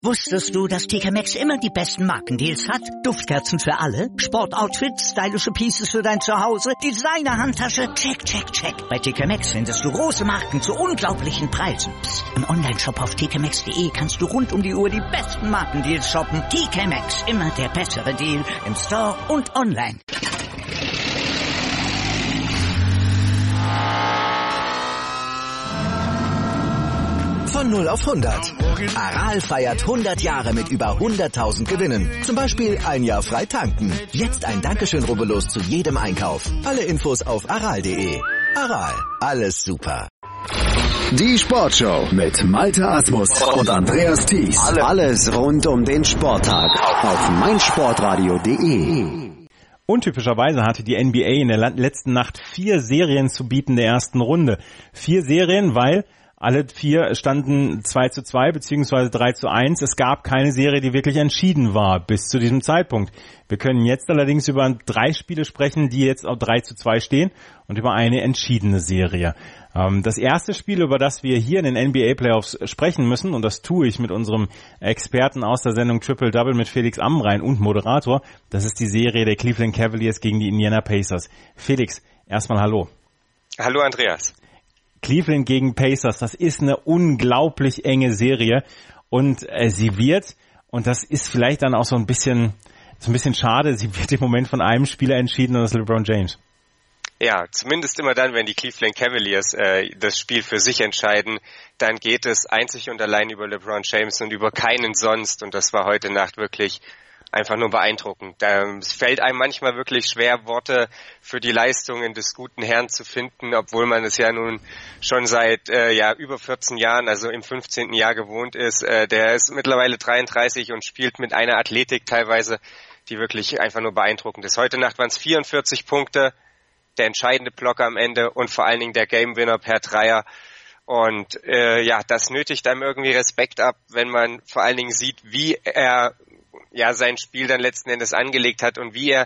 Wusstest du, dass TK Maxx immer die besten Markendeals hat? Duftkerzen für alle, Sportoutfits, stylische Pieces für dein Zuhause, Designer-Handtasche, check, check, check. Bei TK Maxx findest du große Marken zu unglaublichen Preisen. Psst. Im Onlineshop auf tkmaxx.de kannst du rund um die Uhr die besten Markendeals shoppen. TK Maxx, immer der bessere Deal im Store und online. Von 0 auf 100. Aral feiert 100 Jahre mit über 100.000 Gewinnen. Zum Beispiel ein Jahr frei tanken. Jetzt ein Dankeschön, rubbellos zu jedem Einkauf. Alle Infos auf aral.de. Aral, alles super. Die Sportshow mit Malte Asmus und Andreas Thies. Alles rund um den Sporttag auf meinsportradio.de. Untypischerweise hatte die NBA in der letzten Nacht 4 Serien zu bieten der ersten Runde. 4 Serien, weil alle 4 standen 2:2 bzw. 3:1. Es gab keine Serie, die wirklich entschieden war bis zu diesem Zeitpunkt. Wir können jetzt allerdings über 3 Spiele sprechen, die jetzt auf 3:2 stehen und über eine entschiedene Serie. Das erste Spiel, über das wir hier in den NBA Playoffs sprechen müssen, und das tue ich mit unserem Experten aus der Sendung Triple Double mit Felix Amrein und Moderator, das ist die Serie der Cleveland Cavaliers gegen die Indiana Pacers. Felix, erstmal hallo. Hallo Andreas. Cleveland gegen Pacers, das ist eine unglaublich enge Serie und sie wird, und das ist vielleicht dann auch so ein bisschen schade, sie wird im Moment von einem Spieler entschieden, und das ist LeBron James. Ja, zumindest immer dann, wenn die Cleveland Cavaliers das Spiel für sich entscheiden, dann geht es einzig und allein über LeBron James und über keinen sonst, und das war heute Nacht wirklich einfach nur beeindruckend. Es fällt einem manchmal wirklich schwer, Worte für die Leistungen des guten Herrn zu finden, obwohl man es ja nun schon seit über 14 Jahren, also im 15. Jahr gewohnt ist. Der ist mittlerweile 33 und spielt mit einer Athletik teilweise, die wirklich einfach nur beeindruckend ist. Heute Nacht waren es 44 Punkte, der entscheidende Block am Ende und vor allen Dingen der Game-Winner per Dreier. Und das nötigt einem irgendwie Respekt ab, wenn man vor allen Dingen sieht, wie er sein Spiel dann letzten Endes angelegt hat und wie er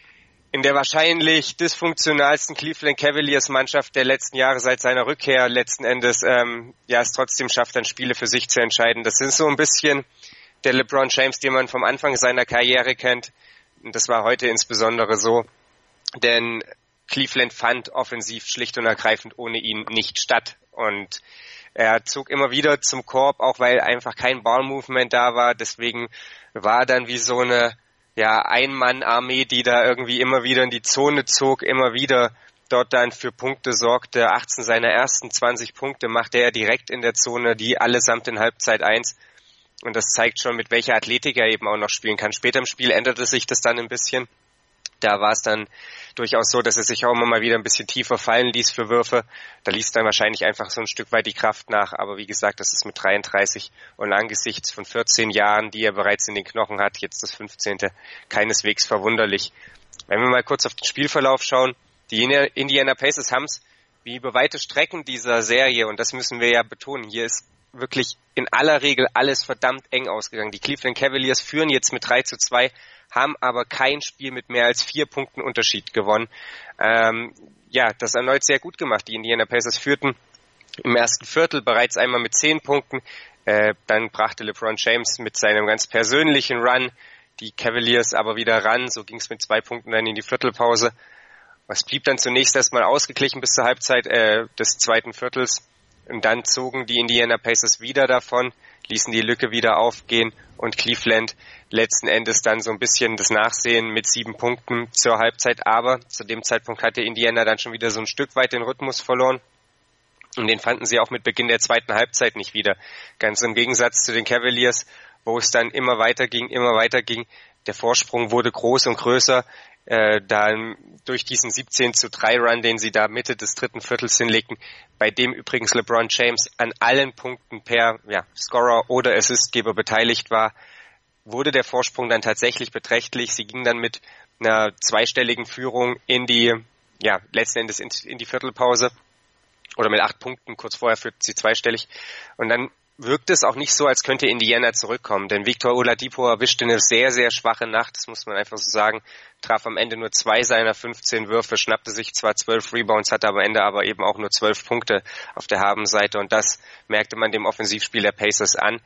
in der wahrscheinlich dysfunktionalsten Cleveland Cavaliers Mannschaft der letzten Jahre seit seiner Rückkehr letzten Endes es trotzdem schafft, dann Spiele für sich zu entscheiden. Das ist so ein bisschen der LeBron James, den man vom Anfang seiner Karriere kennt. Und das war heute insbesondere so, denn Cleveland fand offensiv schlicht und ergreifend ohne ihn nicht statt. Und er zog immer wieder zum Korb, auch weil einfach kein Ball-Movement da war. Deswegen war dann wie so eine Ein-Mann-Armee, die da irgendwie immer wieder in die Zone zog, immer wieder dort dann für Punkte sorgte. 18 seiner ersten 20 Punkte machte er direkt in der Zone, die allesamt in Halbzeit 1. Und das zeigt schon, mit welcher Athletik er eben auch noch spielen kann. Später im Spiel änderte sich das dann ein bisschen. Da war es dann durchaus so, dass er sich auch immer mal wieder ein bisschen tiefer fallen ließ für Würfe. Da ließ dann wahrscheinlich einfach so ein Stück weit die Kraft nach. Aber wie gesagt, das ist mit 33 und angesichts von 14 Jahren, die er bereits in den Knochen hat, jetzt das 15. keineswegs verwunderlich. Wenn wir mal kurz auf den Spielverlauf schauen, die Indiana Pacers haben es wie über weite Strecken dieser Serie, und das müssen wir ja betonen, hier ist wirklich in aller Regel alles verdammt eng ausgegangen. Die Cleveland Cavaliers führen jetzt mit 3:2, haben aber kein Spiel mit mehr als 4 Punkten Unterschied gewonnen. Das erneut sehr gut gemacht. Die Indiana Pacers führten im ersten Viertel bereits einmal mit 10 Punkten. Dann brachte LeBron James mit seinem ganz persönlichen Run die Cavaliers aber wieder ran. So ging es mit 2 Punkten dann in die Viertelpause. Es blieb dann zunächst erstmal ausgeglichen bis zur Halbzeit des zweiten Viertels. Und dann zogen die Indiana Pacers wieder davon, ließen die Lücke wieder aufgehen und Cleveland letzten Endes dann so ein bisschen das Nachsehen mit 7 Punkten zur Halbzeit. Aber zu dem Zeitpunkt hatte Indiana dann schon wieder so ein Stück weit den Rhythmus verloren. Und den fanden sie auch mit Beginn der zweiten Halbzeit nicht wieder. Ganz im Gegensatz zu den Cavaliers, wo es dann immer weiter ging. Der Vorsprung wurde groß und größer. Dann durch diesen 17:3 Run, den sie da Mitte des dritten Viertels hinlegten, bei dem übrigens LeBron James an allen Punkten per Scorer oder Assistgeber beteiligt war, wurde der Vorsprung dann tatsächlich beträchtlich. Sie ging dann mit einer zweistelligen Führung in die letzten Endes in die Viertelpause oder mit 8 Punkten. Kurz vorher führte sie zweistellig. Und dann wirkt es auch nicht so, als könnte Indiana zurückkommen, denn Victor Oladipo erwischte eine sehr, sehr schwache Nacht, das muss man einfach so sagen, traf am Ende nur 2 seiner 15 Würfe, schnappte sich zwar 12 Rebounds, hatte am Ende aber eben auch nur 12 Punkte auf der Habenseite, und das merkte man dem Offensivspiel der Pacers an.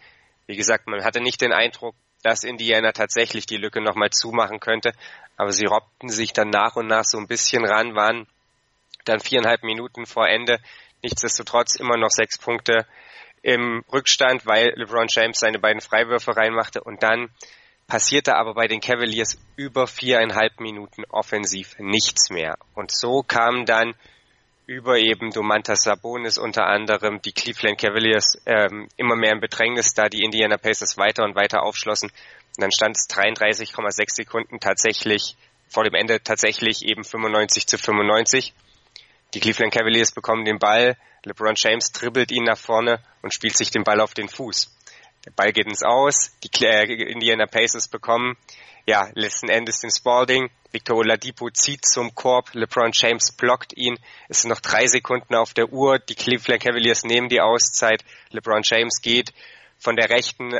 Wie gesagt, man hatte nicht den Eindruck, dass Indiana tatsächlich die Lücke nochmal zumachen könnte, aber sie robbten sich dann nach und nach so ein bisschen ran, waren dann 4,5 Minuten vor Ende, nichtsdestotrotz immer noch 6 Punkte im Rückstand, weil LeBron James seine beiden Freiwürfe reinmachte und dann passierte aber bei den Cavaliers über 4,5 Minuten offensiv nichts mehr. Und so kamen dann über eben Domantas Sabonis unter anderem die Cleveland Cavaliers immer mehr in Bedrängnis, da die Indiana Pacers weiter und weiter aufschlossen. Und dann stand es 33,6 Sekunden tatsächlich vor dem Ende tatsächlich eben 95-95. Die Cleveland Cavaliers bekommen den Ball, LeBron James dribbelt ihn nach vorne und spielt sich den Ball auf den Fuß. Der Ball geht ins Aus, die Indiana Pacers bekommen letzten Endes den Spalding. Victor Oladipo zieht zum Korb, LeBron James blockt ihn. Es sind noch 3 Sekunden auf der Uhr. Die Cleveland Cavaliers nehmen die Auszeit. LeBron James geht von der rechten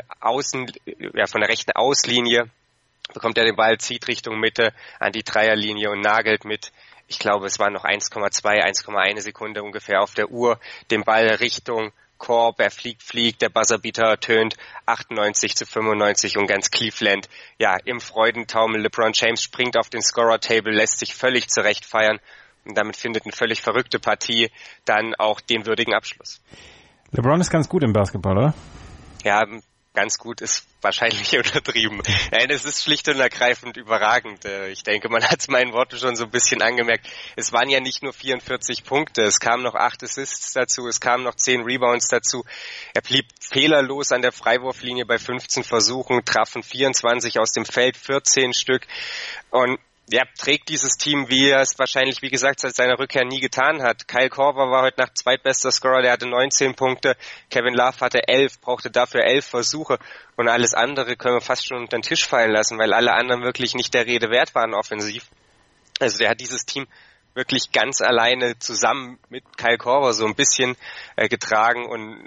Auslinie, bekommt er den Ball, zieht Richtung Mitte an die Dreierlinie und nagelt mit, ich glaube, es waren noch 1,1 Sekunde ungefähr auf der Uhr, den Ball Richtung Korb, er fliegt, der Buzzerbeater tönt 98-95 und ganz Cleveland, im Freudentaumel. LeBron James springt auf den Scorer-Table, lässt sich völlig zurecht feiern und damit findet eine völlig verrückte Partie dann auch den würdigen Abschluss. LeBron ist ganz gut im Basketball, oder? Ja, ganz gut ist wahrscheinlich untertrieben. Nein, es ist schlicht und ergreifend überragend. Ich denke, man hat es meinen Worten schon so ein bisschen angemerkt. Es waren ja nicht nur 44 Punkte, es kamen noch 8 Assists dazu, es kamen noch 10 Rebounds dazu. Er blieb fehlerlos an der Freiwurflinie bei 15 Versuchen, trafen 24 aus dem Feld, 14 Stück. Und trägt dieses Team, wie er es wahrscheinlich, wie gesagt, seit seiner Rückkehr nie getan hat. Kyle Korver war heute Nacht zweitbester Scorer, der hatte 19 Punkte. Kevin Love hatte 11, brauchte dafür 11 Versuche. Und alles andere können wir fast schon unter den Tisch fallen lassen, weil alle anderen wirklich nicht der Rede wert waren offensiv. Also der hat dieses Team wirklich ganz alleine zusammen mit Kyle Korver so ein bisschen getragen. Und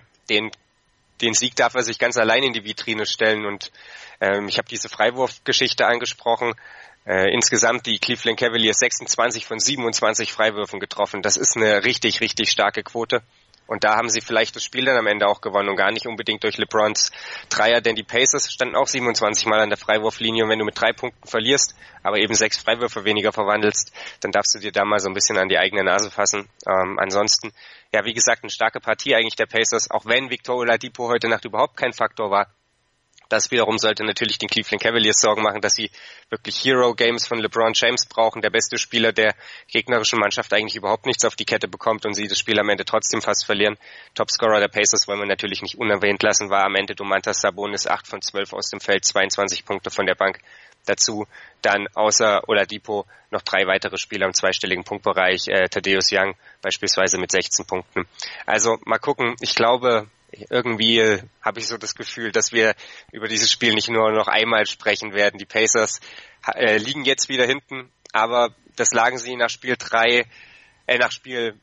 den Sieg darf er sich ganz allein in die Vitrine stellen. Und ich habe diese Freiwurfgeschichte angesprochen. Insgesamt die Cleveland Cavaliers 26 von 27 Freiwürfen getroffen. Das ist eine richtig, richtig starke Quote. Und da haben sie vielleicht das Spiel dann am Ende auch gewonnen und gar nicht unbedingt durch LeBrons Dreier, denn die Pacers standen auch 27 Mal an der Freiwurflinie und wenn du mit 3 Punkten verlierst, aber eben 6 Freiwürfe weniger verwandelst, dann darfst du dir da mal so ein bisschen an die eigene Nase fassen. Ansonsten, wie gesagt, eine starke Partie eigentlich der Pacers, auch wenn Victor Oladipo heute Nacht überhaupt kein Faktor war. Das wiederum sollte natürlich den Cleveland Cavaliers Sorgen machen, dass sie wirklich Hero-Games von LeBron James brauchen, der beste Spieler der gegnerischen Mannschaft eigentlich überhaupt nichts auf die Kette bekommt und sie das Spiel am Ende trotzdem fast verlieren. Topscorer der Pacers wollen wir natürlich nicht unerwähnt lassen, war am Ende Domantas Sabonis, 8 von 12 aus dem Feld, 22 Punkte von der Bank. Dazu dann außer Oladipo noch 3 weitere Spieler im zweistelligen Punktbereich, Thaddeus Young beispielsweise mit 16 Punkten. Also mal gucken, ich glaube, irgendwie habe ich so das Gefühl, dass wir über dieses Spiel nicht nur noch einmal sprechen werden. Die Pacers liegen jetzt wieder hinten, aber das lagen sie nach Spiel 3 lagen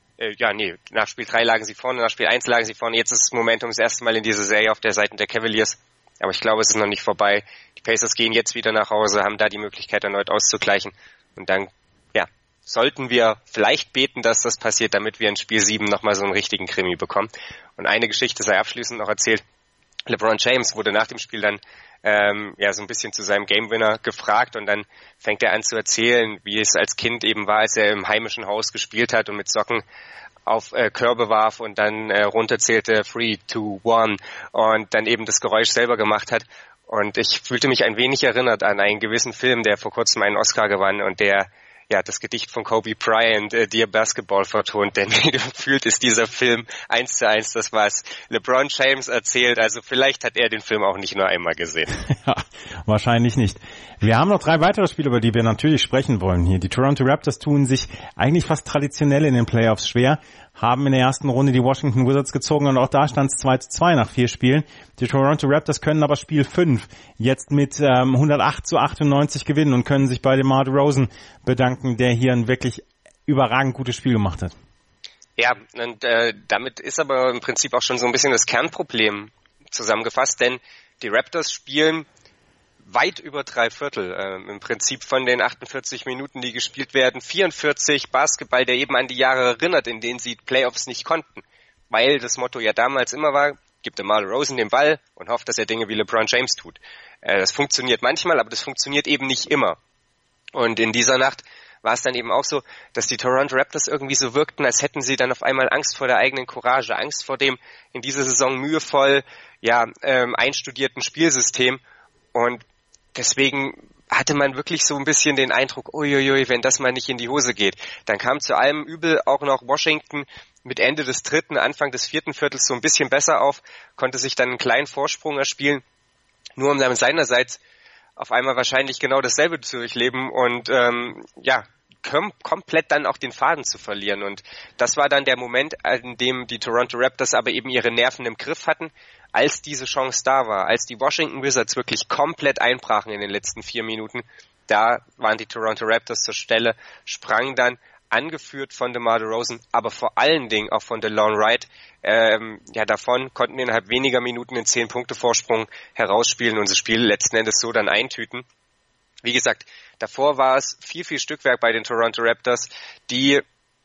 sie vorne, nach Spiel 1 lagen sie vorne. Jetzt ist das Momentum das erste Mal in dieser Serie auf der Seite der Cavaliers. Aber ich glaube, es ist noch nicht vorbei. Die Pacers gehen jetzt wieder nach Hause, haben da die Möglichkeit erneut auszugleichen. Und dann, sollten wir vielleicht beten, dass das passiert, damit wir in Spiel 7 nochmal so einen richtigen Krimi bekommen. Und eine Geschichte sei abschließend noch erzählt. LeBron James wurde nach dem Spiel dann so ein bisschen zu seinem Game Winner gefragt und dann fängt er an zu erzählen, wie es als Kind eben war, als er im heimischen Haus gespielt hat und mit Socken auf Körbe warf und dann runterzählte 3, 2, 1 und dann eben das Geräusch selber gemacht hat. Und ich fühlte mich ein wenig erinnert an einen gewissen Film, der vor kurzem einen Oscar gewann und der das Gedicht von Kobe Bryant, Dear Basketball, vertont, denn gefühlt ist dieser Film 1:1 das, was LeBron James erzählt, also vielleicht hat er den Film auch nicht nur einmal gesehen. Ja, wahrscheinlich nicht. Wir haben noch 3 weitere Spiele, über die wir natürlich sprechen wollen hier. Die Toronto Raptors tun sich eigentlich fast traditionell in den Playoffs schwer, haben in der ersten Runde die Washington Wizards gezogen und auch da stand es 2:2 nach 4 Spielen. Die Toronto Raptors können aber Spiel 5 jetzt mit 108-98 gewinnen und können sich bei DeMar DeRozan bedanken, der hier ein wirklich überragend gutes Spiel gemacht hat. Ja, und damit ist aber im Prinzip auch schon so ein bisschen das Kernproblem zusammengefasst, denn die Raptors spielen weit über 3/4 im Prinzip von den 48 Minuten, die gespielt werden. 44 Basketball, der eben an die Jahre erinnert, in denen sie Playoffs nicht konnten. Weil das Motto ja damals immer war, gibt DeMar DeRozan den Ball und hofft, dass er Dinge wie LeBron James tut. Das funktioniert manchmal, aber das funktioniert eben nicht immer. Und in dieser Nacht war es dann eben auch so, dass die Toronto Raptors irgendwie so wirkten, als hätten sie dann auf einmal Angst vor der eigenen Courage, Angst vor dem in dieser Saison mühevoll einstudierten Spielsystem. Und deswegen hatte man wirklich so ein bisschen den Eindruck, uiuiui, wenn das mal nicht in die Hose geht. Dann kam zu allem Übel auch noch Washington mit Ende des 3., Anfang des 4. Viertels so ein bisschen besser auf, konnte sich dann einen kleinen Vorsprung erspielen, nur um dann seinerseits auf einmal wahrscheinlich genau dasselbe zu durchleben und komplett dann auch den Faden zu verlieren. Und das war dann der Moment, in dem die Toronto Raptors aber eben ihre Nerven im Griff hatten, als diese Chance da war, als die Washington Wizards wirklich komplett einbrachen in den letzten 4 Minuten. Da waren die Toronto Raptors zur Stelle, sprangen dann, angeführt von DeMar DeRozan, aber vor allen Dingen auch von DeLon Wright, davon, konnten innerhalb weniger Minuten den 10-Punkte-Vorsprung herausspielen und das Spiel letzten Endes so dann eintüten. Wie gesagt, davor war es viel, viel Stückwerk bei den Toronto Raptors, die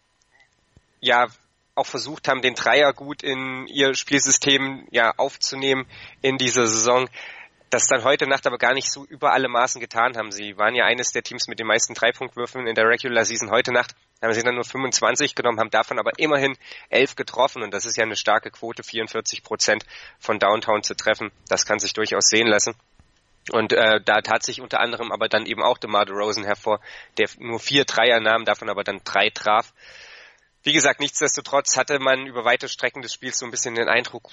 auch versucht haben, den Dreier gut in ihr Spielsystem aufzunehmen in dieser Saison. Das dann heute Nacht aber gar nicht so über alle Maßen getan haben. Sie waren ja eines der Teams mit den meisten 3-Punktwürfen in der Regular Season. Heute Nacht haben sie dann nur 25 genommen, haben davon aber immerhin 11 getroffen. Und das ist ja eine starke Quote, 44% von Downtown zu treffen. Das kann sich durchaus sehen lassen. Und da tat sich unter anderem aber dann eben auch DeMar DeRozan hervor, der nur 4 Dreier nahm, davon aber dann 3 traf. Wie gesagt, nichtsdestotrotz hatte man über weite Strecken des Spiels so ein bisschen den Eindruck,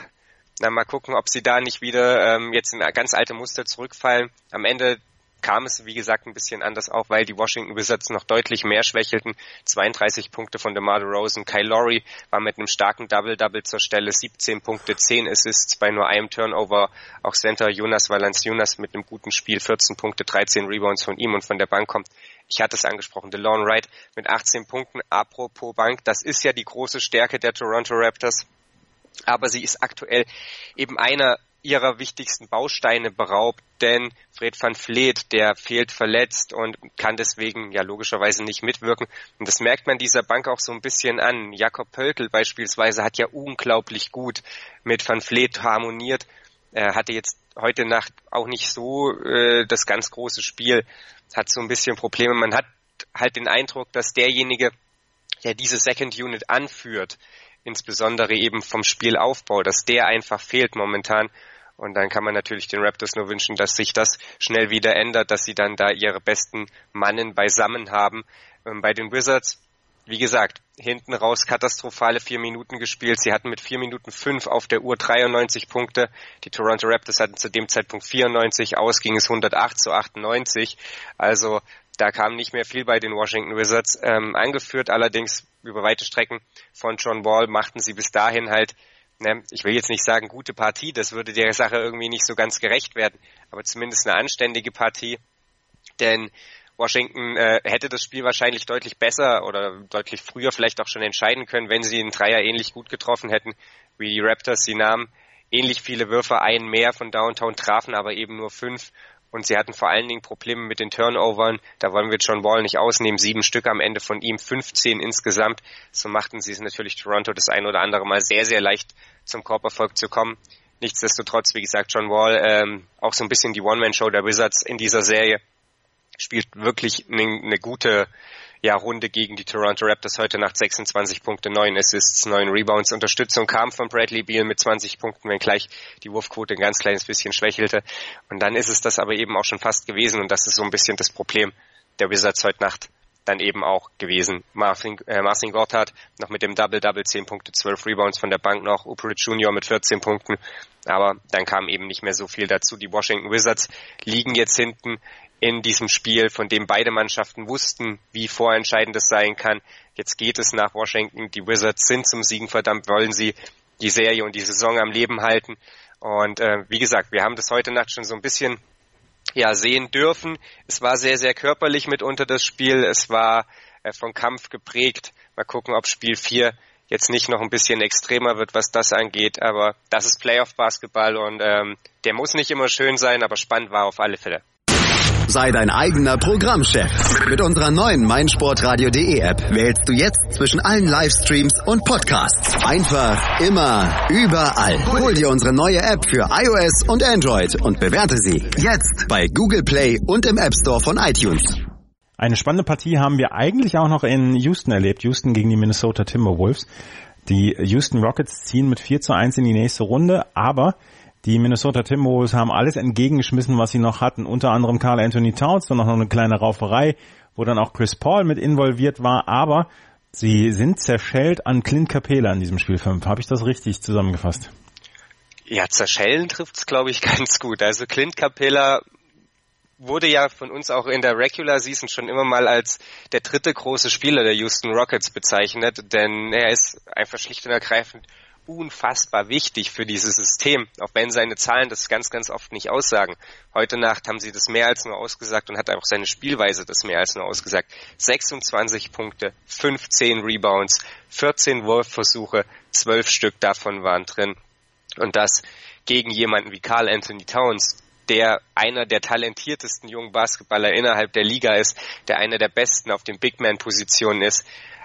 mal gucken, ob sie da nicht wieder jetzt in ganz alte Muster zurückfallen. Am Ende kam es, wie gesagt, ein bisschen anders auch, weil die Washington Wizards noch deutlich mehr schwächelten. 32 Punkte von DeMar DeRozan. Kyle Lowry war mit einem starken Double-Double zur Stelle. 17 Punkte, 10 Assists bei nur einem Turnover. Auch Center Jonas Valanciunas mit einem guten Spiel. 14 Punkte, 13 Rebounds von ihm und von der Bank kommt. Ich hatte es angesprochen, DeLon Wright mit 18 Punkten. Apropos Bank, das ist ja die große Stärke der Toronto Raptors. Aber sie ist aktuell eben einer ihrer wichtigsten Bausteine beraubt, denn Fred VanVleet, der fehlt verletzt und kann deswegen logischerweise nicht mitwirken. Und das merkt man dieser Bank auch so ein bisschen an. Jakob Poeltl beispielsweise hat ja unglaublich gut mit VanVleet harmoniert. Er hatte jetzt heute Nacht auch nicht so das ganz große Spiel, hat so ein bisschen Probleme. Man hat halt den Eindruck, dass derjenige, der diese Second Unit anführt, insbesondere eben vom Spielaufbau, dass der einfach fehlt momentan. Und dann kann man natürlich den Raptors nur wünschen, dass sich das schnell wieder ändert, dass sie dann da ihre besten Mannen beisammen haben. Bei den Wizards, wie gesagt, hinten raus katastrophale 4 Minuten gespielt. Sie hatten mit 4 Minuten 5 auf der Uhr 93 Punkte. Die Toronto Raptors hatten zu dem Zeitpunkt 94, aus ging es 108-98. Also da kam nicht mehr viel bei den Washington Wizards. Angeführt allerdings über weite Strecken von John Wall machten sie bis dahin halt, ich will jetzt nicht sagen gute Partie, das würde der Sache irgendwie nicht so ganz gerecht werden, aber zumindest eine anständige Partie, denn Washington hätte das Spiel wahrscheinlich deutlich besser oder deutlich früher vielleicht auch schon entscheiden können, wenn sie den Dreier ähnlich gut getroffen hätten wie die Raptors. Sie nahmen ähnlich viele Würfe, einen mehr von Downtown, trafen aber eben nur 5. Und sie hatten vor allen Dingen Probleme mit den Turnovern. Da wollen wir John Wall nicht ausnehmen. 7 Stück am Ende von ihm, 15 insgesamt. So machten sie es natürlich Toronto das ein oder andere Mal sehr, sehr leicht zum Korberfolg zu kommen. Nichtsdestotrotz, wie gesagt, John Wall, auch so ein bisschen die One-Man-Show der Wizards in dieser Serie, spielt wirklich eine gute Runde gegen die Toronto Raptors. Heute Nacht 26 Punkte, 9 Assists, 9 Rebounds. Unterstützung kam von Bradley Beal mit 20 Punkten, wenngleich die Wurfquote ein ganz kleines bisschen schwächelte. Und dann ist es das aber eben auch schon fast gewesen. Und das ist so ein bisschen das Problem der Wizards heute Nacht dann eben auch gewesen. Marcin Gortat noch mit dem Double-Double, 10 Punkte, 12 Rebounds von der Bank noch. Oubre Jr. mit 14 Punkten. Aber dann kam eben nicht mehr so viel dazu. Die Washington Wizards liegen jetzt hinten in diesem Spiel, von dem beide Mannschaften wussten, wie vorentscheidend es sein kann. Jetzt geht es nach Washington. Die Wizards sind zum Siegen verdammt, wollen sie die Serie und die Saison am Leben halten. Und wie gesagt, wir haben das heute Nacht schon so ein bisschen sehen dürfen. Es war sehr, sehr körperlich mitunter das Spiel. Es war von Kampf geprägt. Mal gucken, ob Spiel 4 jetzt nicht noch ein bisschen extremer wird, was das angeht. Aber das ist Playoff-Basketball und der muss nicht immer schön sein, aber spannend war auf alle Fälle. Sei dein eigener Programmchef. Mit unserer neuen meinsportradio.de App wählst du jetzt zwischen allen Livestreams und Podcasts. Einfach, immer, überall. Hol dir unsere neue App für iOS und Android und bewerte sie jetzt bei Google Play und im App Store von iTunes. Eine spannende Partie haben wir eigentlich auch noch in Houston erlebt. Houston gegen die Minnesota Timberwolves. Die Houston Rockets ziehen mit 4-1 in die nächste Runde, aber die Minnesota Timberwolves haben alles entgegengeschmissen, was sie noch hatten. Unter anderem Karl Anthony Towns, dann noch eine kleine Rauferei, wo dann auch Chris Paul mit involviert war, aber sie sind zerschellt an Clint Capela in diesem Spiel 5. Habe ich das richtig zusammengefasst? Ja, zerschellen trifft's, glaube ich, ganz gut. Also Clint Capela wurde ja von uns auch in der Regular Season schon immer mal als der dritte große Spieler der Houston Rockets bezeichnet, denn er ist einfach schlicht und ergreifend unfassbar wichtig für dieses System, auch wenn seine Zahlen das ganz, ganz oft nicht aussagen. Heute Nacht haben sie das mehr als nur ausgesagt und hat auch seine Spielweise das mehr als nur ausgesagt. 26 Punkte, 15 Rebounds, 14 Wurfversuche, 12 Stück davon waren drin. Und das gegen jemanden wie Karl Anthony Towns, der einer der talentiertesten jungen Basketballer innerhalb der Liga ist, der einer der besten auf den Big-Man-Positionen ist.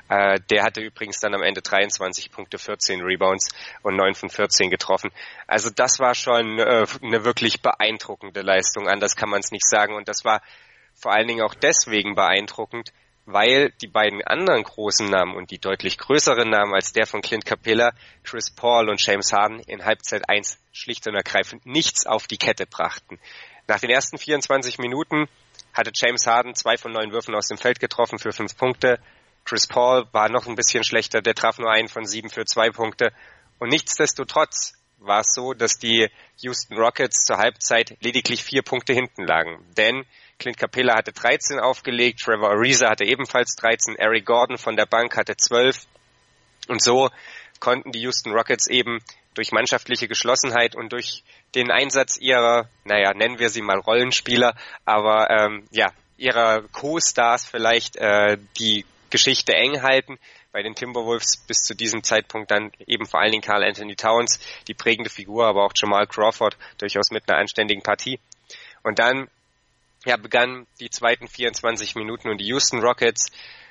Der hatte übrigens dann am Ende 23 Punkte, 14 Rebounds und 9 von 14 getroffen. Also das war schon eine wirklich beeindruckende Leistung, anders kann man es nicht sagen. Und das war vor allen Dingen auch deswegen beeindruckend, weil die beiden anderen großen Namen und die deutlich größeren Namen als der von Clint Capela, Chris Paul und James Harden in Halbzeit 1 schlicht und ergreifend nichts auf die Kette brachten. Nach den ersten 24 Minuten hatte James Harden 2 von 9 Würfen aus dem Feld getroffen für 5 Punkte. Chris Paul war noch ein bisschen schlechter, der traf nur 1 von 7 für 2 Punkte. Und nichtsdestotrotz war es so, dass die Houston Rockets zur Halbzeit lediglich 4 Punkte hinten lagen. Denn Clint Capela hatte 13 aufgelegt, Trevor Ariza hatte ebenfalls 13, Eric Gordon von der Bank hatte 12. Und so konnten die Houston Rockets eben durch mannschaftliche Geschlossenheit und durch den Einsatz ihrer, nennen wir sie mal Rollenspieler, aber ihrer Co-Stars vielleicht die Geschichte eng halten. Bei den Timberwolves bis zu diesem Zeitpunkt dann eben vor allen Dingen Karl Anthony Towns, die prägende Figur, aber auch Jamal Crawford durchaus mit einer anständigen Partie. Und dann begannen die zweiten 24 Minuten und die Houston Rockets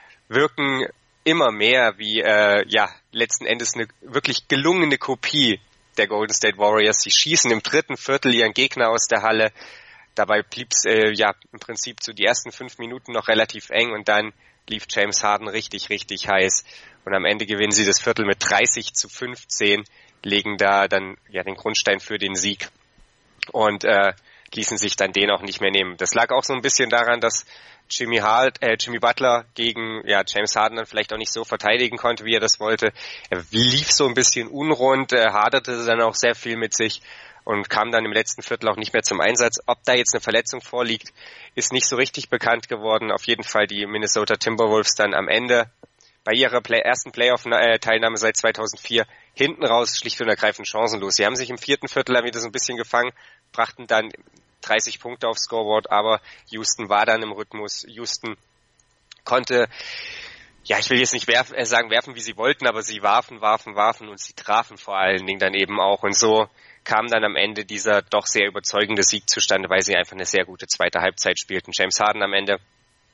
wirken immer mehr wie letzten Endes eine wirklich gelungene Kopie der Golden State Warriors. Sie schießen im dritten Viertel ihren Gegner aus der Halle. Dabei blieb es im Prinzip zu die ersten 5 Minuten noch relativ eng und dann lief James Harden richtig, richtig heiß. Und am Ende gewinnen sie das Viertel mit 30-15, legen da dann den Grundstein für den Sieg und ließen sich dann den auch nicht mehr nehmen. Das lag auch so ein bisschen daran, dass Jimmy Butler gegen James Harden dann vielleicht auch nicht so verteidigen konnte, wie er das wollte. Er lief so ein bisschen unrund, haderte dann auch sehr viel mit sich und kam dann im letzten Viertel auch nicht mehr zum Einsatz. Ob da jetzt eine Verletzung vorliegt, ist nicht so richtig bekannt geworden. Auf jeden Fall die Minnesota Timberwolves dann am Ende bei ihrer ersten Playoff-Teilnahme seit 2004 hinten raus schlicht und ergreifend chancenlos. Sie haben sich im vierten Viertel dann wieder so ein bisschen gefangen, brachten dann 30 Punkte aufs Scoreboard, aber Houston war dann im Rhythmus. Houston konnte, ich will jetzt nicht werfen, wie sie wollten, aber sie warfen und sie trafen vor allen Dingen dann eben auch. Und so kam dann am Ende dieser doch sehr überzeugende Sieg zustande, weil sie einfach eine sehr gute zweite Halbzeit spielten. James Harden am Ende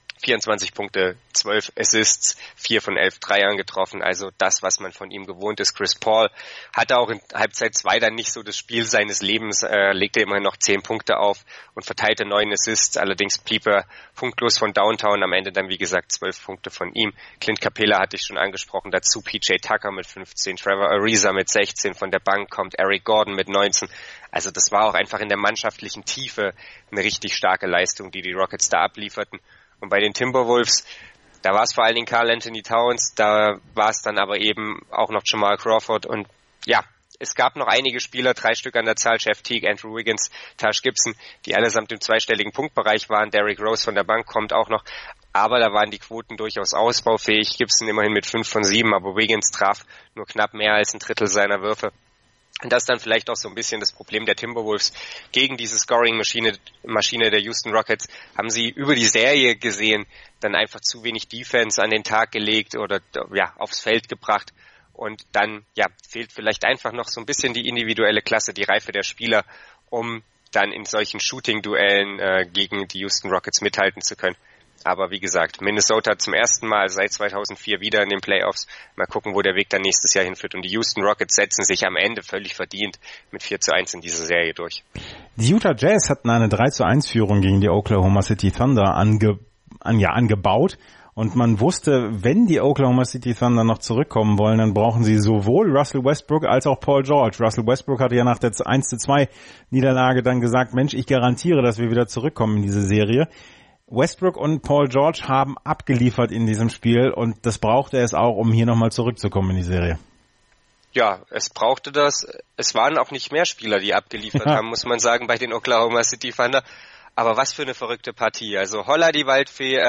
24 Punkte, 12 Assists, 4 von 11 Dreiern getroffen, also das, was man von ihm gewohnt ist. Chris Paul hatte auch in Halbzeit 2 dann nicht so das Spiel seines Lebens, legte immerhin noch 10 Punkte auf und verteilte 9 Assists, allerdings blieb er punktlos von Downtown, am Ende dann wie gesagt 12 Punkte von ihm. Clint Capela hatte ich schon angesprochen, dazu PJ Tucker mit 15, Trevor Ariza mit 16, von der Bank kommt Eric Gordon mit 19, also das war auch einfach in der mannschaftlichen Tiefe eine richtig starke Leistung, die Rockets da ablieferten. Und bei den Timberwolves, da war es vor allen Dingen Karl Anthony Towns, da war es dann aber eben auch noch Jamal Crawford und es gab noch einige Spieler, 3 Stück an der Zahl, Jeff Teague, Andrew Wiggins, Taj Gibson, die allesamt im zweistelligen Punktbereich waren. Derrick Rose von der Bank kommt auch noch, aber da waren die Quoten durchaus ausbaufähig. Gibson immerhin mit 5 von 7, aber Wiggins traf nur knapp mehr als ein Drittel seiner Würfe. Und das ist dann vielleicht auch so ein bisschen das Problem der Timberwolves. Gegen diese Scoring-Maschine der Houston Rockets haben sie über die Serie gesehen dann einfach zu wenig Defense an den Tag gelegt oder aufs Feld gebracht. Und dann fehlt vielleicht einfach noch so ein bisschen die individuelle Klasse, die Reife der Spieler, um dann in solchen Shooting-Duellen gegen die Houston Rockets mithalten zu können. Aber wie gesagt, Minnesota zum ersten Mal seit 2004 wieder in den Playoffs. Mal gucken, wo der Weg dann nächstes Jahr hinführt. Und die Houston Rockets setzen sich am Ende völlig verdient mit 4-1 in dieser Serie durch. Die Utah Jazz hatten eine 3-1-Führung gegen die Oklahoma City Thunder angebaut. Und man wusste, wenn die Oklahoma City Thunder noch zurückkommen wollen, dann brauchen sie sowohl Russell Westbrook als auch Paul George. Russell Westbrook hatte ja nach der 1-2 Niederlage dann gesagt, Mensch, ich garantiere, dass wir wieder zurückkommen in diese Serie. Westbrook und Paul George haben abgeliefert in diesem Spiel und das brauchte es auch, um hier nochmal zurückzukommen in die Serie. Ja, es brauchte das. Es waren auch nicht mehr Spieler, die abgeliefert haben, muss man sagen, bei den Oklahoma City Thunder. Aber was für eine verrückte Partie. Also Holla die Waldfee,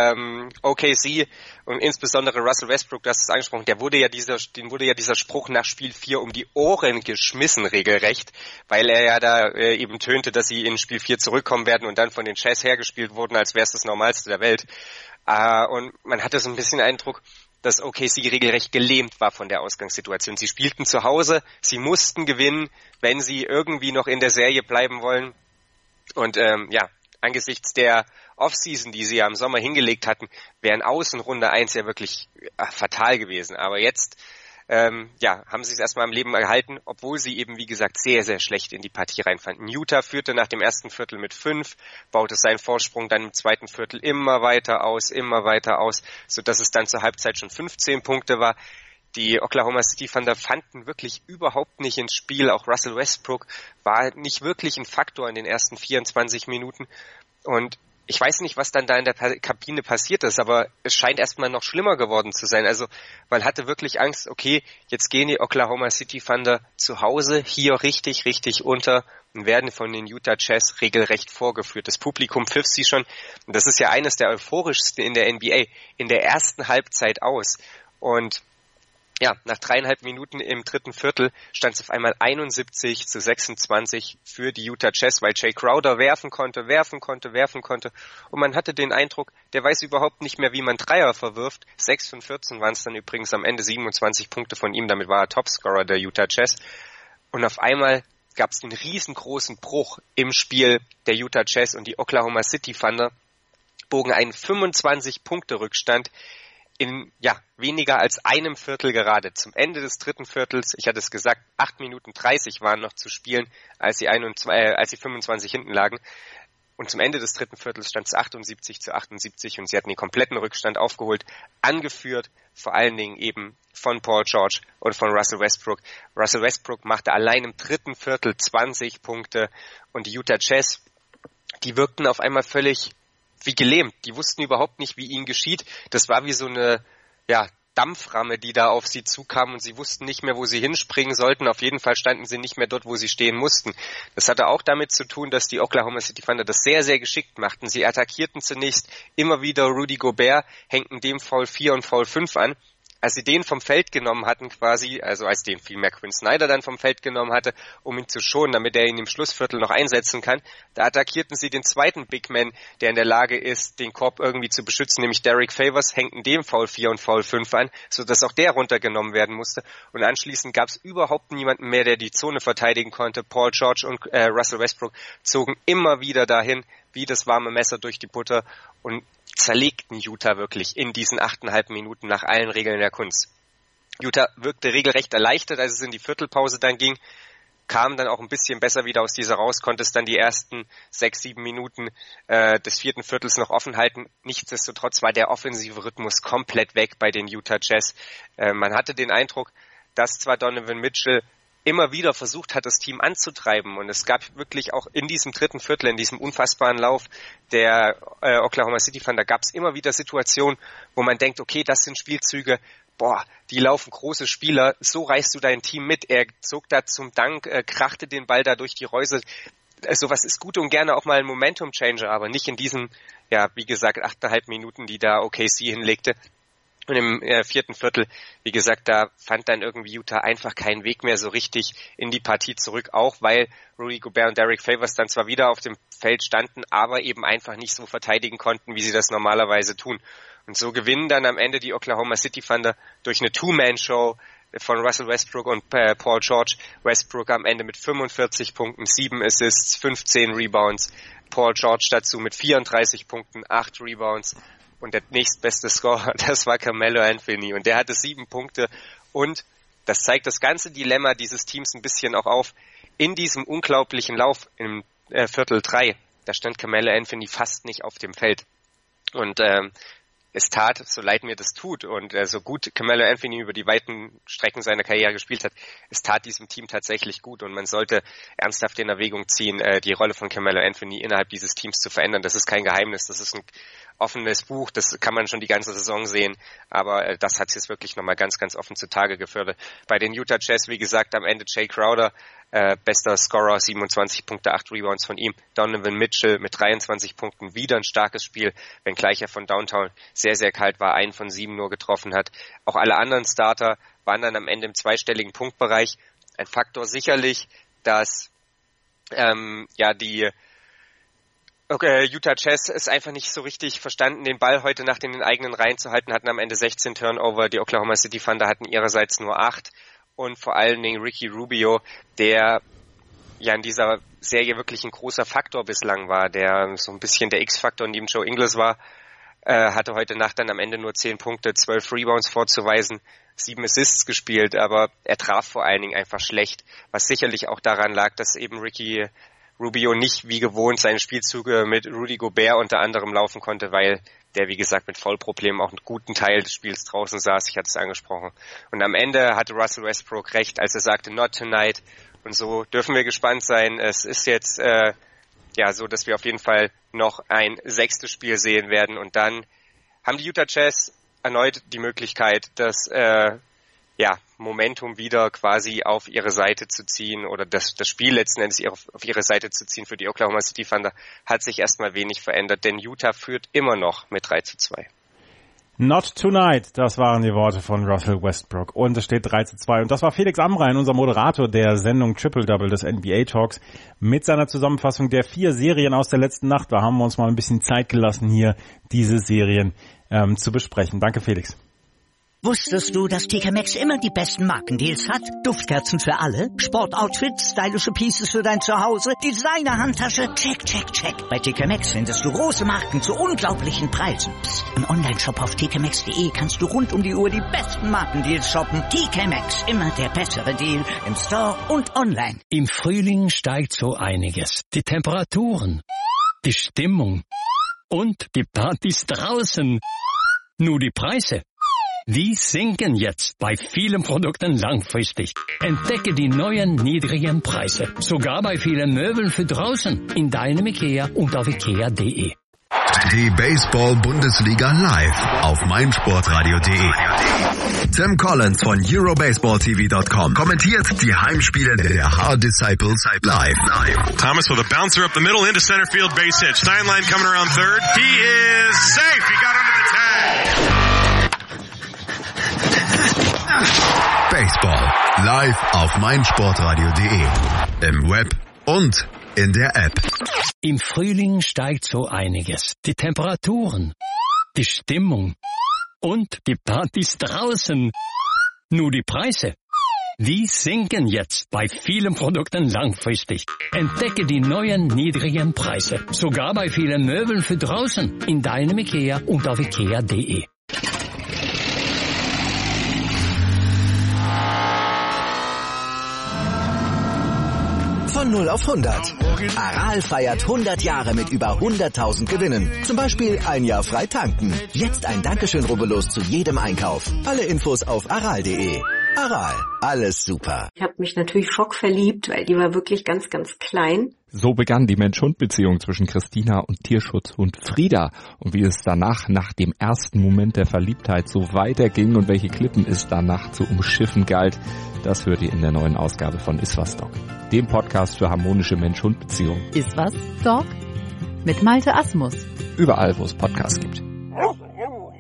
OKC und insbesondere Russell Westbrook, du hast es angesprochen, dem wurde ja dieser Spruch nach Spiel 4 um die Ohren geschmissen, regelrecht, weil er ja da eben tönte, dass sie in Spiel 4 zurückkommen werden und dann von den Jazz hergespielt wurden, als wäre es das Normalste der Welt. Und man hatte so ein bisschen den Eindruck, dass OKC regelrecht gelähmt war von der Ausgangssituation. Sie spielten zu Hause, sie mussten gewinnen, wenn sie irgendwie noch in der Serie bleiben wollen. Und angesichts der Offseason, die sie ja im Sommer hingelegt hatten, wären Außen Runde 1 ja wirklich fatal gewesen. Aber jetzt haben sie es erstmal am Leben erhalten, obwohl sie eben, wie gesagt, sehr, sehr schlecht in die Partie reinfanden. Utah führte nach dem ersten Viertel mit 5, baute seinen Vorsprung dann im zweiten Viertel immer weiter aus, sodass es dann zur Halbzeit schon 15 Punkte war. Die Oklahoma City Thunder fanden wirklich überhaupt nicht ins Spiel. Auch Russell Westbrook war nicht wirklich ein Faktor in den ersten 24 Minuten. Und ich weiß nicht, was dann da in der Kabine passiert ist, aber es scheint erstmal noch schlimmer geworden zu sein. Also man hatte wirklich Angst, okay, jetzt gehen die Oklahoma City Thunder zu Hause hier richtig, richtig unter und werden von den Utah Jazz regelrecht vorgeführt. Das Publikum pfiff sie schon, und das ist ja eines der euphorischsten in der NBA, in der ersten Halbzeit aus. Und ja, nach 3,5 Minuten im dritten Viertel stand es auf einmal 71-26 für die Utah Jazz, weil Jay Crowder werfen konnte. Und man hatte den Eindruck, der weiß überhaupt nicht mehr, wie man Dreier verwirft. 6 von 14 waren es dann übrigens am Ende, 27 Punkte von ihm. Damit war er Topscorer der Utah Jazz. Und auf einmal gab es den riesengroßen Bruch im Spiel der Utah Jazz, und die Oklahoma City Thunder bogen einen 25-Punkte-Rückstand in weniger als einem Viertel gerade. Zum Ende des dritten Viertels, ich hatte es gesagt, 8 Minuten 30 waren noch zu spielen, als sie 25 hinten lagen. Und zum Ende des dritten Viertels stand es 78-78 und sie hatten den kompletten Rückstand aufgeholt, angeführt vor allen Dingen eben von Paul George und von Russell Westbrook. Russell Westbrook machte allein im dritten Viertel 20 Punkte und die Utah Jazz, die wirkten auf einmal völlig wie gelähmt. Die wussten überhaupt nicht, wie ihnen geschieht. Das war wie so eine Dampframme, die da auf sie zukam, und sie wussten nicht mehr, wo sie hinspringen sollten. Auf jeden Fall standen sie nicht mehr dort, wo sie stehen mussten. Das hatte auch damit zu tun, dass die Oklahoma City Thunder das sehr, sehr geschickt machten. Sie attackierten zunächst immer wieder Rudy Gobert, hängten dem Foul 4 und Foul 5 an. Als sie den vom Feld genommen hatten quasi, also als den vielmehr Quinn Snyder dann vom Feld genommen hatte, um ihn zu schonen, damit er ihn im Schlussviertel noch einsetzen kann, da attackierten sie den zweiten Big Man, der in der Lage ist, den Korb irgendwie zu beschützen, nämlich Derek Favors, hängten dem Foul 4 und Foul 5 an, sodass auch der runtergenommen werden musste. Und anschließend gab es überhaupt niemanden mehr, der die Zone verteidigen konnte. Paul George und Russell Westbrook zogen immer wieder dahin, wie das warme Messer durch die Butter, und zerlegten Utah wirklich in diesen 8,5 Minuten nach allen Regeln der Kunst. Utah wirkte regelrecht erleichtert, als es in die Viertelpause dann ging, kam dann auch ein bisschen besser wieder aus dieser raus, konnte es dann die ersten 6-7 Minuten des vierten Viertels noch offen halten. Nichtsdestotrotz war der offensive Rhythmus komplett weg bei den Utah Jazz. Man hatte den Eindruck, dass zwar Donovan Mitchell immer wieder versucht hat, das Team anzutreiben, und es gab wirklich auch in diesem dritten Viertel, in diesem unfassbaren Lauf der Oklahoma City Thunder, gab es immer wieder Situationen, wo man denkt, okay, das sind Spielzüge, die laufen große Spieler, so reißt du dein Team mit. Er zog da zum Dank, krachte den Ball da durch die Reuse. Sowas ist gut und gerne auch mal ein Momentum-Changer, aber nicht in diesen, wie gesagt, 8,5 Minuten, die da OKC hinlegte. Und im vierten Viertel, wie gesagt, da fand dann irgendwie Utah einfach keinen Weg mehr so richtig in die Partie zurück, auch weil Rudy Gobert und Derek Favors dann zwar wieder auf dem Feld standen, aber eben einfach nicht so verteidigen konnten, wie sie das normalerweise tun. Und so gewinnen dann am Ende die Oklahoma City Thunder durch eine Two-Man-Show von Russell Westbrook und Paul George. Westbrook am Ende mit 45 Punkten, 7 Assists, 15 Rebounds. Paul George dazu mit 34 Punkten, 8 Rebounds. Und der nächstbeste Scorer, das war Carmelo Anthony. Und der hatte 7 Punkte. Und das zeigt das ganze Dilemma dieses Teams ein bisschen auch auf. In diesem unglaublichen Lauf im Viertel 3, da stand Carmelo Anthony fast nicht auf dem Feld. Und es tat, so leid mir das tut und so gut Carmelo Anthony über die weiten Strecken seiner Karriere gespielt hat, es tat diesem Team tatsächlich gut und man sollte ernsthaft in Erwägung ziehen, die Rolle von Carmelo Anthony innerhalb dieses Teams zu verändern. Das ist kein Geheimnis, das ist ein offenes Buch, das kann man schon die ganze Saison sehen, aber das hat es jetzt wirklich nochmal ganz, ganz offen zutage gefördert. Bei den Utah Jazz, wie gesagt, am Ende Jay Crowder, bester Scorer, 27 Punkte, 8 Rebounds von ihm. Donovan Mitchell mit 23 Punkten, wieder ein starkes Spiel, wenngleich er von Downtown sehr, sehr kalt war, 1 von 7 nur getroffen hat. Auch alle anderen Starter waren dann am Ende im zweistelligen Punktbereich. Ein Faktor sicherlich, dass die Utah Jazz ist einfach nicht so richtig verstanden, den Ball heute Nacht in den eigenen Reihen zu halten, hatten am Ende 16 Turnover, die Oklahoma City Thunder hatten ihrerseits nur 8 und vor allen Dingen Ricky Rubio, der ja in dieser Serie wirklich ein großer Faktor bislang war, der so ein bisschen der X-Faktor neben Joe Ingles war, hatte heute Nacht dann am Ende nur 10 Punkte, 12 Rebounds vorzuweisen, 7 Assists gespielt, aber er traf vor allen Dingen einfach schlecht, was sicherlich auch daran lag, dass eben Ricky Rubio nicht wie gewohnt seine Spielzüge mit Rudy Gobert unter anderem laufen konnte, weil der, wie gesagt, mit Foulproblemen auch einen guten Teil des Spiels draußen saß. Ich hatte es angesprochen. Und am Ende hatte Russell Westbrook recht, als er sagte, not tonight. Und so dürfen wir gespannt sein. Es ist jetzt so, dass wir auf jeden Fall noch ein 6. Spiel sehen werden. Und dann haben die Utah Jazz erneut die Möglichkeit, das Momentum wieder quasi auf ihre Seite zu ziehen oder das Spiel letzten Endes auf ihre Seite zu ziehen für die Oklahoma City Thunder, hat sich erstmal wenig verändert, denn Utah führt immer noch mit 3-2. Not tonight, das waren die Worte von Russell Westbrook und es steht 3-2 und das war Felix Amrain, unser Moderator der Sendung Triple Double des NBA Talks mit seiner Zusammenfassung der 4 Serien aus der letzten Nacht. Da haben wir uns mal ein bisschen Zeit gelassen, hier diese Serien zu besprechen. Danke, Felix. Wusstest du, dass TK Maxx immer die besten Markendeals hat? Duftkerzen für alle, Sportoutfits, stylische Pieces für dein Zuhause, Designer-Handtasche, check, check, check. Bei TK Maxx findest du große Marken zu unglaublichen Preisen. Psst. Im Onlineshop auf tkmaxx.de kannst du rund um die Uhr die besten Markendeals shoppen. TK Maxx, immer der bessere Deal im Store und online. Im Frühling steigt so einiges. Die Temperaturen, die Stimmung und die Partys draußen. Nur die Preise. Die sinken jetzt bei vielen Produkten langfristig. Entdecke die neuen niedrigen Preise. Sogar bei vielen Möbeln für draußen. In deinem IKEA und auf IKEA.de. Die Baseball-Bundesliga live auf meinsportradio.de. Sam Collins von EuroBaseballTV.com kommentiert die Heimspiele der Hard Disciples live. Thomas with a bouncer up the middle into center field, base hit. Steinlein coming around third. He is safe. He got under the tag. Baseball live auf meinsportradio.de. Im Web und in der App. Im Frühling steigt so einiges. Die Temperaturen, die Stimmung und die Partys draußen. Nur die Preise. Die sinken jetzt bei vielen Produkten langfristig. Entdecke die neuen niedrigen Preise. Sogar bei vielen Möbeln für draußen. In deinem IKEA und auf IKEA.de. Von 0 auf 100. Aral feiert 100 Jahre mit über 100.000 Gewinnen. Zum Beispiel ein Jahr frei tanken. Jetzt ein Dankeschön, rubbellos zu jedem Einkauf. Alle Infos auf aral.de. Aral, alles super. Ich habe mich natürlich schockverliebt, weil die war wirklich ganz, ganz klein. So begann die Mensch-Hund-Beziehung zwischen Christina und Tierschutzhund Frieda. Und wie es danach, nach dem ersten Moment der Verliebtheit, so weiterging und welche Klippen es danach zu umschiffen galt, das hört ihr in der neuen Ausgabe von Iswas Dog, dem Podcast für harmonische Mensch-Hund-Beziehungen. Iswas Dog mit Malte Asmus. Überall, wo es Podcasts gibt.